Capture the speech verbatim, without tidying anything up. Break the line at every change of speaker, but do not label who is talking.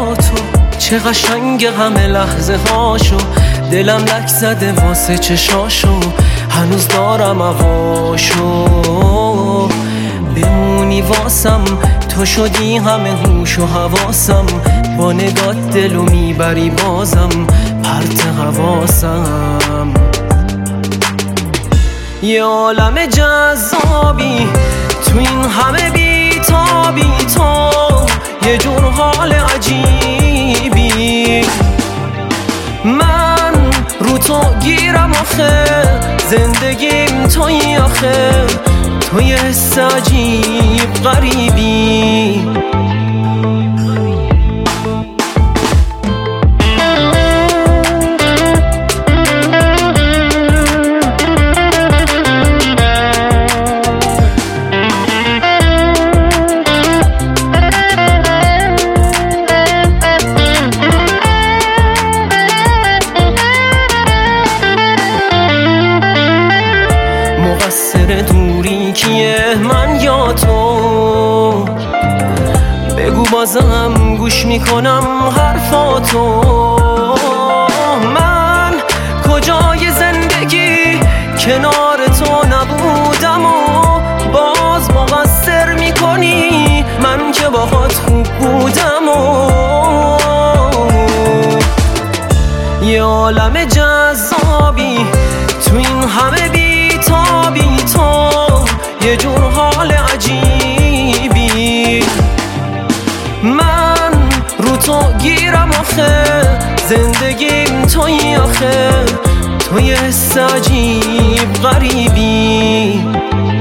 با تو چه قشنگ همه لحظه هاشو، دلم لک زده واسه چشاشو، هنوز دارم هواشو. بمونی واسم تو شدی همه هوش و حواسم، با نگات دلو میبری بازم پرت حواسم. یه عالم جذابی تو این همه بیتابی، تو یه جور حال عجیبی، من رو تو گیرم آخه، زندگیم توی آخه، تو یه حس عجیب غریبی. دوری کیه، من یا تو؟ بگو بازم گوش میکنم حرفاتو. من کجای زندگی کنار تو نبودم و باز مقصر میکنی، من که باهات خوب بودم و یه عالم جذابی تو این همه بیتابی، تو یه جور حال عجیبی، من رو تو گیرم آخه، زندگیم توی آخه، تو یه حس عجیب غریبی.